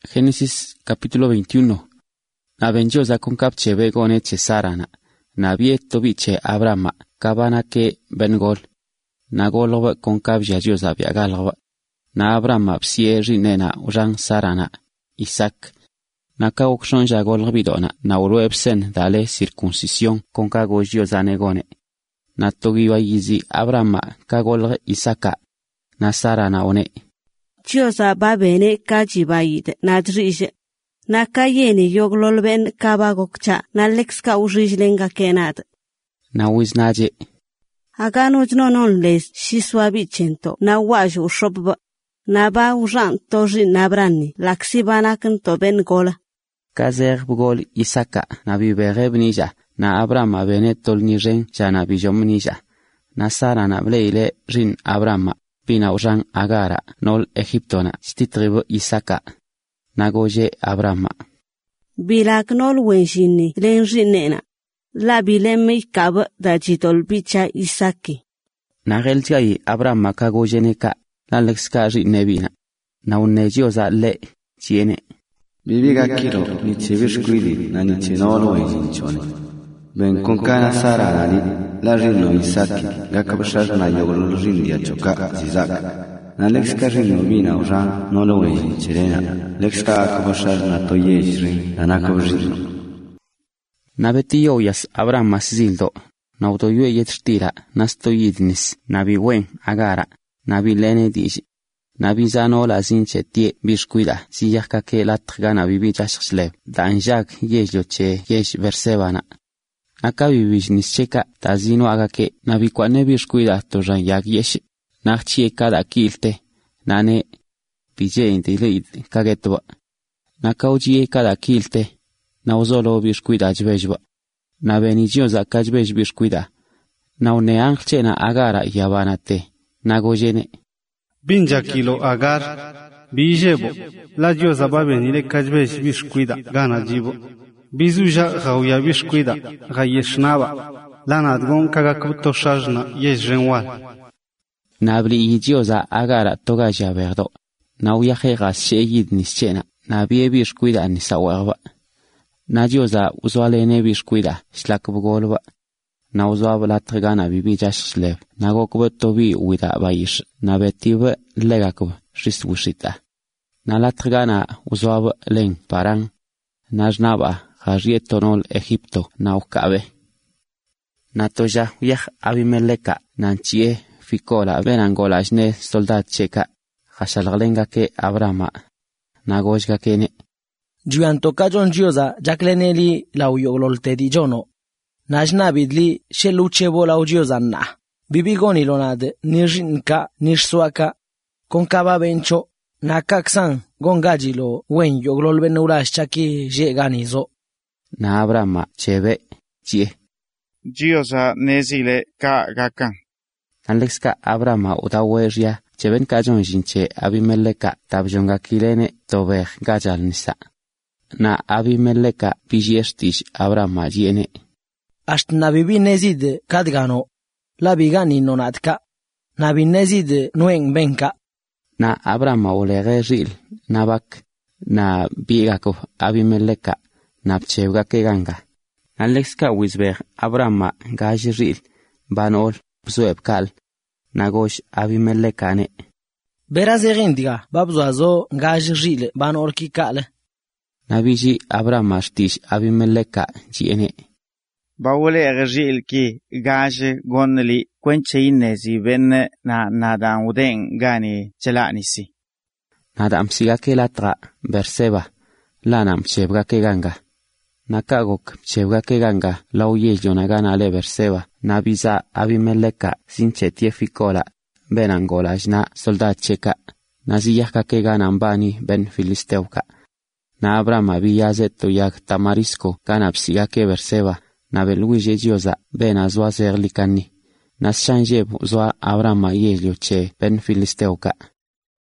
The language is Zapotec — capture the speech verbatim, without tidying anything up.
Génesis capítulo veintiuno. Na benjosa con capche gone che sarana. Na vieto biche Abraham, cabana que bengol. Na golova con capja josa viagalova. Na Abraham psieri nena urang sarana. Isaac. Na caukshon jagol bidona. Na uruepsen dale circuncisión con cago josa negone. Na togiwa yizi Abraham cagol Isaaca. Na sarana one. Josa babene kajibayid na drije. Na kayeni yoglolben kabagokcha na lexka ujijlenga kenad. Na wiznaje. Agano jnonon les shiswabi chento na waju shobba. Na ba ujan toji nabrani laksibanakan to ben gola. Kazer bugol Isaka na bibereb nija. Na Abraham bene tolnijen jana bijom nija. Na Sara na bleile rin Abraham. Pina ujan agara nol Egiptona stitribo Isaka. Nagoje Abraham. Bilak nol wenjini lenjinena. La bileme kaba da jitol bicha Isaki. Nageltiai Abraham kagoje neka. La lexkaji nebina. Na unejioza le tiene. Bibiga kiro ni chevishkwili na ni chinolo wenjinchone. Ben konkana Sara nani la rino Isaki gakabashar na yogol rindia choka zizak. Na lexka rino bina ujan no lo wenjin cherena. Lexka akabashar na toyejrin na nakabashirno. Na betiyo yas Abraham masizildo. Na utoyue yetrtira na stoyidnis na biwen agara. Na bilene diji. Na bizano la zinche tie bishkuida si yaka ke la trgana bibi jashlev. Dan jak yejlo che yesh versevana. Naka bibish nischeka tazino agake na bikwane bishkuida to jan yak yesh. Nachie kada kilte. Nane bije intilid kagetwa. Naka ujie kada kilte. Na uzolo bishkuida jvejba. Na benijio za kajbej bishkuida. Na une anche na agara yabanate. Nagojene. Binja kilo agar. Bijebo. La diosa babenile kajbesh bishkuida gana jibo. Bizuja gauya bishkuida gayeshnaba. Lana dgon kagakuto shajna yesrenwal. Nabli idiosa agara togaja verdo. Na uyajegas sheyid nischena. Nabie bishkuida nisawerba. Na diosa usualene bishkuida shlakbugolba. Na uzwa la trgana bibi jashlev. Na gokbe tobi uida baish. Na betibe legakb shistwushita. Na la trgana uzwa len parang. Na jnaba jarietonol Egipto na ukabe. Na toja uyah abimeleka nanchie fikola benangola jne soldat cheka. Jashalglenga ke Abraham. Na gojga kene. Juanto kajon jioza jakleneli la uyoglol di jono. Najnabidli sheluchebo la ujiozanna. Bibigoni lonad nirjinka nirsuaka. Konkaba bencho. Nakaksan gongajilo wen yoglol benurash chaki jeganizo. Na Abraham chebe chie. Jioza nezile ka gakan. Alexka Abraham utaweria cheben kajon jinche abimeleka tabjonga kilene tober gajal nisa. Na abimeleka pijiestish Abraham jiene. Ast nabibi nezid kadgano. La bigani nonatka. Nabi nezid nuen benka. Na Abraham olege ril. Nabak. Na bigako abimeleka. Napchevga keganga. Alexka wisber Abraham gaj ril. Banol. Psueb kal. Nagosh abimelekane. Berazerindiga. Babzuazo gaj ril. Banol ki kal. Nabiji Abraham ashtish abimeleka jiene. Bawole agajil ki gaje gonli kwenche inezi ben na nadan uden gani chelanisi. Nadam siga ke latra berseba. Lanam chebga ke ganga. Nakagok chebga ke ganga. Lauye jonagana le berseba. Nabiza abimeleka sinche tiefikola. Ben angola jna soldat cheka. Naziyaka ke ganambani ben filisteuka. Na Abraham abiyazeto yak tamarisco ganap siga ke berseba. Na beluije jioza ben azwa zerlikani. Nas chanjeb zwa Abraham yelio che ben filisteuka.